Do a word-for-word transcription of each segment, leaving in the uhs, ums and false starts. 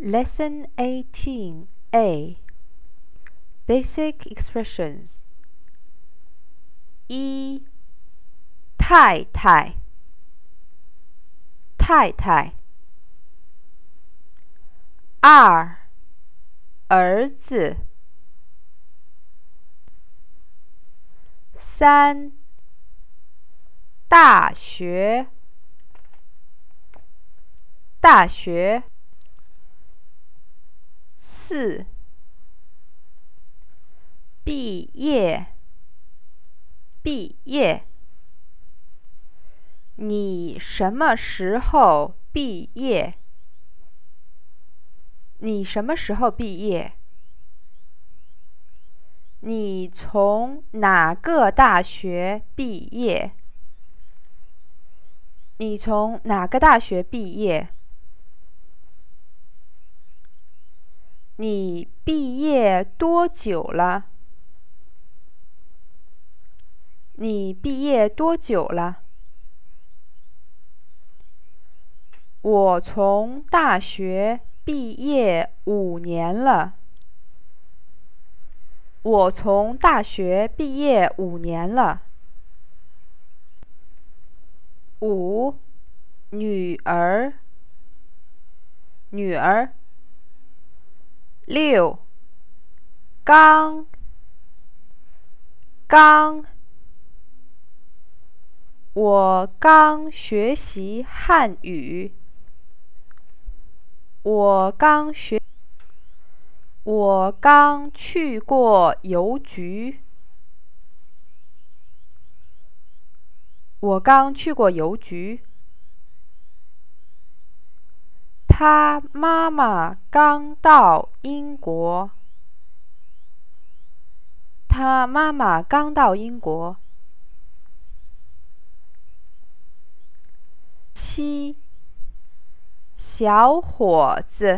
Lesson eighteen A Basic Expressions 一太太太太二儿子三大学大学四毕业毕业你什么时候毕业？你什么时候毕业？你从哪个大学毕业？你从哪个大学毕业？你毕业多久了？你毕业多久了？我从大学毕业五年了。我从大学毕业五年了。五女儿女儿六刚刚我刚学习汉语。我刚学我刚去过邮局。我刚去过邮局。他妈妈刚到英国。他妈妈刚到英国。七小伙子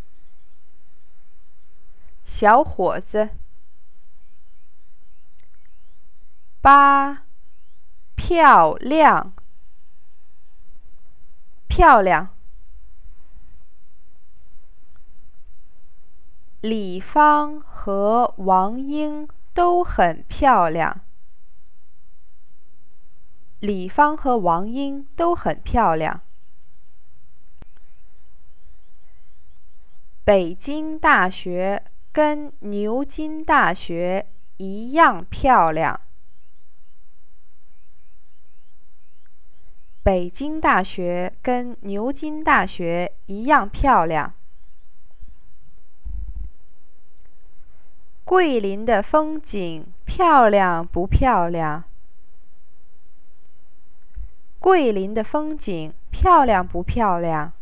小伙子八漂亮漂亮李芳和王英都很漂亮。李芳和王英都很漂亮。北京大学跟牛津大学一样漂亮。北京大学跟牛津大学一样漂亮。桂林的风景漂亮不漂亮？桂林的风景漂亮不漂亮？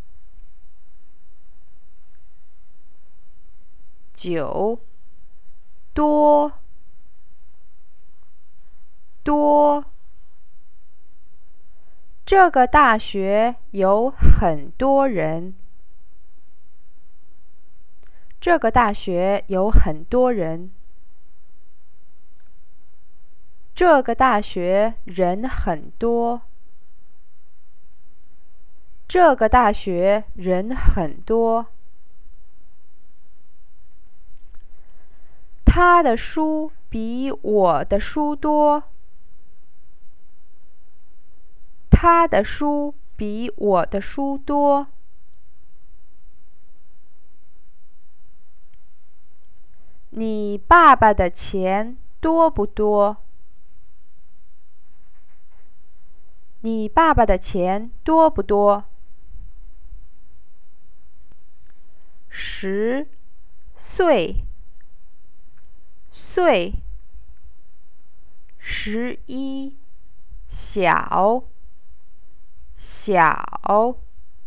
九多多这个大学有很多人。这个大学有很多人。这个大学人很多。这个大学人很多。他的书比我的书多。他的书比我的书多。你爸爸的钱多不多？你爸爸的钱多不多？十岁岁十一小小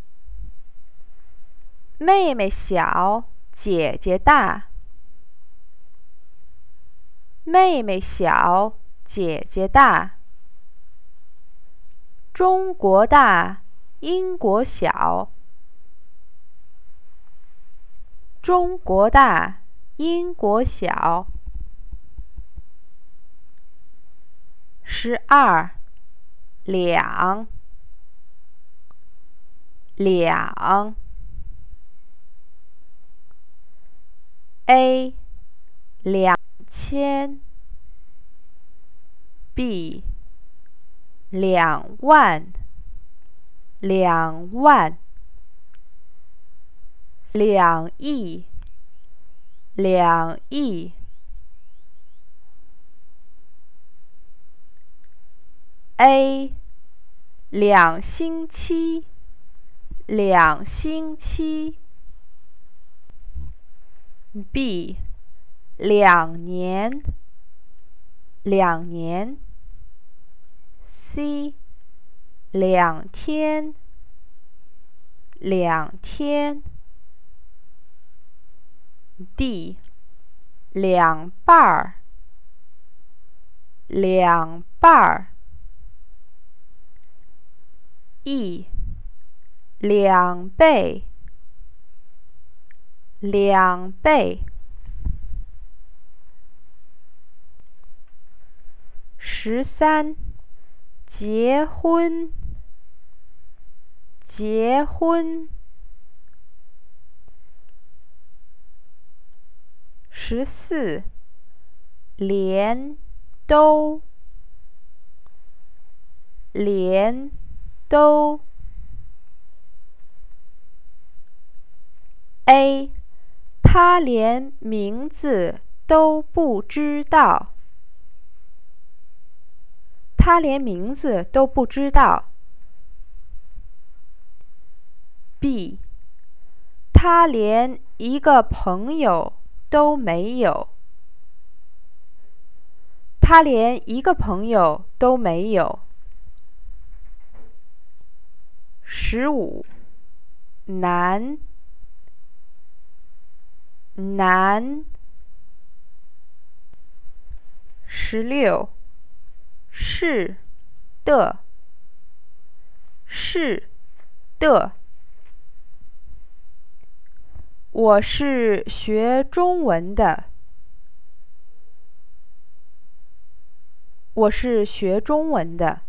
妹妹小姐姐大。妹妹小姐姐大。中国大英国小。中国大英国小。十二两两 A 两千 B 两万两万两亿两亿A 两星期两星期 B 两年两年 C 两天两天 D 两半儿两半儿 E 两倍两倍十三结婚结婚十四连都连都 A 他连名字都不知道他连名字都不知道 B 他连一个朋友都没有他连一个朋友都没有十五男男十六是的是的我是学中文的我是学中文的